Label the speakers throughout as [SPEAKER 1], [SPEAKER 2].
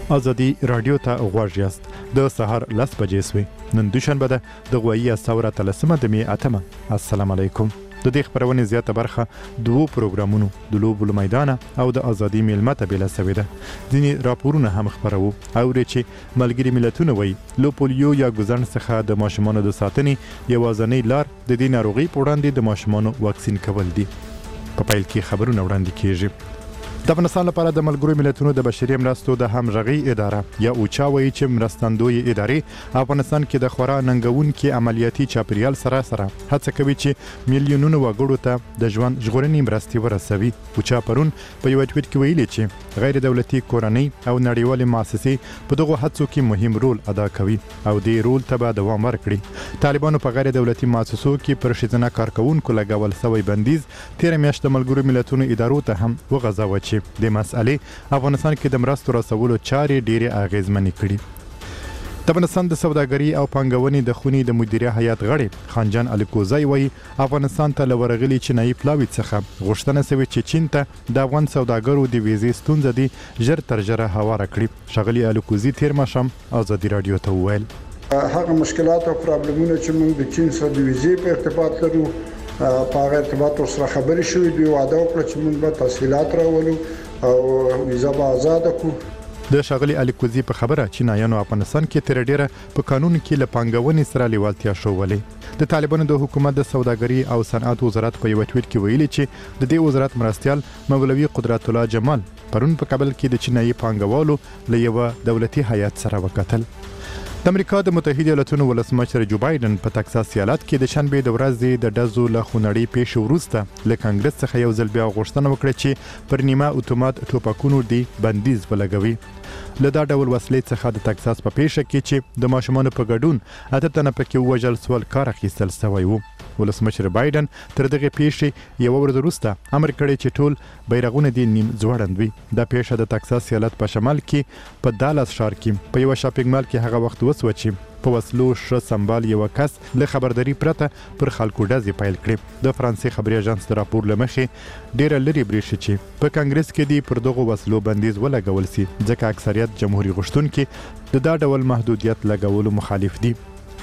[SPEAKER 1] ازادي رادیو ته غوږ یاست. د سهار 10 بجې سوې. نن دوشنبه ده د غوایي ثوره تلسمه د می اتمه. السلام علیکم. د دې خبرونې زیاته برخه دوه پروګرامونو د لوبو میدان او د ازادي میلمه ته بلا سوي ده. ځینې راپورونه هم خبرو او چې ملګری ملتونه وایي لو پولیو یا ګزن څخه د ماشومانو د ساتنې یوازنۍ لار د دې ناروغي په وړاندې د ماشومانو واکسین کول دي. په پیل کې خبرونه وړاندې کیږي. د افغانستان لپاره د ملګرو ملتونو د بشري مرستو د همغږي اداره یا اوچا وایي چې مرستندوی ادارې افغانستان کې د خورا ننګونکي عملیاتي چاپیریال سره هڅه کوي چې میلیونونو وګړو ته د ژوند ژغورنې مرستې ورسوي. اوچا پرون په یو ټویټ کې ویلي چې غیر دولتي کورنۍ او نړیوالې مؤسسې په دغه هڅو کې مهم رول ادا کوي او دې رول ته به دوام ورکړي. طالبانو په غیر دولتي مؤسسو کې پر ښځینه کارکونکو لګول شوی بندیز تیر میاشت د ملګرو ملتونو ادارو ته هم وغځاوه چې د مسئلې افغانستان کې د مرستو رسولو چارې ډېرې اغیزمنې کړي. د افغانستان د سوداګرۍ او پانګونې د خونې د مدیریه هیئت غړی خانجان الکوزی وایي افغانستان ته له ورغلي چینایي پلاوي څخه غوښتنه شوې چې چین ته د افغان سوداګرو د ویزې ستونزه دي ژر تر ژره هواره کړي. ښاغلي الکوزی تیر ماښام ازادي رادیو ته وویل
[SPEAKER 2] هغه مشکلات او پرابلمونه چې موږ د چین سره د ویزې په ارتباط لرو په هغه ارتباط سره خبرې شوې دي. وعده وکړه چې موږ به تسهیلات راولو او ویزه به آزاد کړو.
[SPEAKER 1] د ښاغلي الکوزي په خبره چینایانو افغانستان کې تر ډیره په قانون کې له پانګونې سره لیوالتیا شولې. د طالبانو د حکومت د سوداګرۍ او صنعت وزارت په یو ټویټ کې ویلي چې د دې وزارت مرستيال مولوي قدرت الله جمال پرون په کابل کې د چینایي پانګوالو له یو دولتي هیئت سره وکتل. د امریکا د متحده ایالاتونو ولسمشر جو بایدن په تکساس ایالت کې د شنبه د ورځې د ډزو له خونړۍ پیښې وروسته له کانګرس څخه یو ځل بیا غوښتنه وکړه چې پر نیمه اتومات ټوپکونو دی بندیز ولګوي. له دا ډول وسلې څخه د تکساس په پیښه کې چې د ماشومانو په ګډون اته تنه پکې وژل سول کار اخیستل شوی وو. ولسمشر بایدن تر دغه پیښې یو ورځ وروسته امر کړی چې ټول بیرغونه دي نیم ځوړند وي. دا پیښه د تکساس ایالت په شمال کې په دالاس ښار کې په یو شاپینګ مال کې هغه وخت وسو چې په وسلو ش سمبال یو کس له خبرداري پرته پر خلکو ډزې پیل کړې. د فرانسې خبري اژانس د راپور لمخې ډېر لري بریښي چې په کانګرس کې دی پر دغه وسلو بندیز ولګول سي ځکه اکثریت جمهوریت غوښتونکي د دا ډول محدودیت لګولو مخالف دي.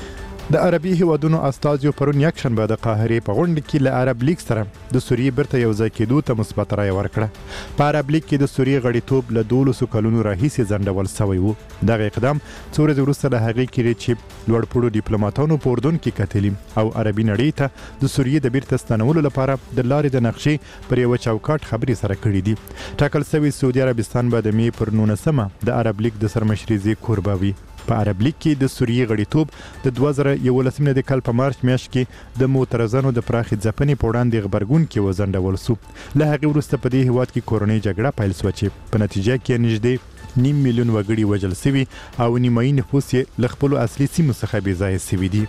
[SPEAKER 1] د عربي هیوادونو استازیو پرون یک شنبه د قاهره په غونډه کې له عرب لیگ سره د سوریې برته یو ځای کېدو ته مثبت رائے ورکړه. په عرب لیگ کې د سوریې غړیتوب له 12 کلونو راهیسې ځنډول شوی وو. دغه اقدام څو ورځې وروسته له هغې کې چې لوړپوړو ډیپلوماټانو په اردن کې کتلي او عربي نړۍ ته د سوریې د بیرته ستنولو لپاره د لارې د نقشې پر یو چوکاټ خبرې سره کړې دي. ټاکل شوی سعودي عربستان به د می پر 19مه د عرب لیگ د سرمشري کوربه وي. په عرب لیگ کې د سوریې غړیتوب د 2011 د کال په مارچ میاشت کې د معترضانو د پراخې ځپنې په وړاندې غبرګون کې وځنډول شو. له هغې وروسته په دې هیواد کې کورنۍ جګړه پیل شوه چې په نتیجه کې نږدې 9 میلیون وګړي وژل شوي او نیمایي نفوس یې له خپلو اصلي سیمو څخه بې ځایه شوي دي.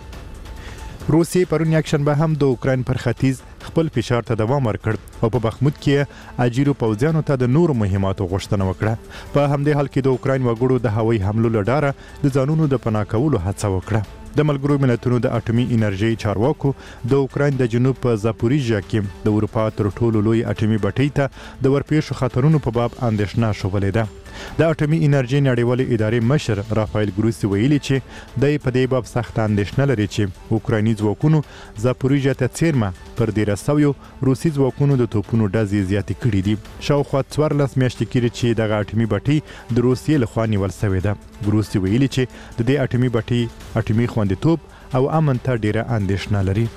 [SPEAKER 1] روسیې پرون یکشنبه هم د اوکراین پر ختیځ خپل فشار ته دوام ورکړ او په بخمود کې اجیرو پوځیانو ته د نورو مهماتو غوښتنه وکړه. په همدې حال کې د اوکراین وګړو د هوایي حملو له ډاره د ځانونو د پناه کولو هڅه وکړه. د ملګرو ملتونو د اټومي انرژي چارواکو د اوکراین د جنوب په زاپوریژیا کې د اروپا تر ټولو لوی اټومي بټۍ ته د ورپېښو خطرونو په باب اندېښنه شولې ده. د اټومي انرژي نړیوالې ادارې مشر رافایل ګروسی ویلي چې د په دې باب سخت اندېښنه لري چې اوکرایني ځواکونو زاپوریژیا ته څیرمه پر 1300 روسي ځواکونو د توپونو ډزې زیاتې کړې دي. شاوخوا 14 میاشتې کېږي چې دغه اټومي بټۍ د روسیې لخوا نیول شوې ده. ګروسی ویلي چې د دې اټومي بټۍ اټومي خوندیتوب او امن ته ډیره اندېښنه لري.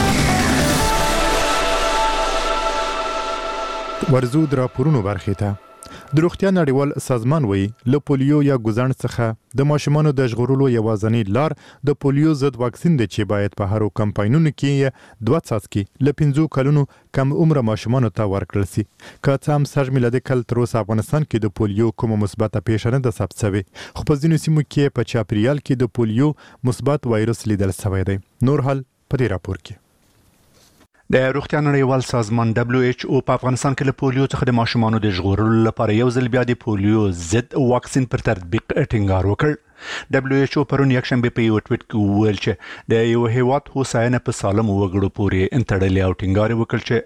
[SPEAKER 1] ورزو د راپورونو برخې ته د روغتیا نړیوال سازمان وایي له پولیو یا ګزن څخه د ماشومانو د ژغورلو یوازنۍ لار د پولیو ضد واکسین دی چې باید په هرو کمپاینونو کې 2 څاڅکي له 5 کلونو کم عمر ماشومانو ته ورکړل شي. که څه هم سږ میلادي کال تر اوسه افغانستان کې د پولیو کومه مثبته پیښه نه ده ثبت شوې، خو په ځینو سیمو کې په چاپریال کې د پولیو مثبت وایرس لیدل شوی دی. نور حال په دې راپور کې.
[SPEAKER 3] د روغتیا نړیوال سازمان WHO په افغانستان کې له پولیو څخه د ماشومانو د ژغورلو لپاره یو ځل بیا د پولیو ضد واکسین پر تطبیق ټینګار وکړ. WHO پرون یکشنبه په یو ټویټ کې وویل چې د یو هیواد هوساینه په سالم وګړو پورې انتړلې او ټینګار وکړ چې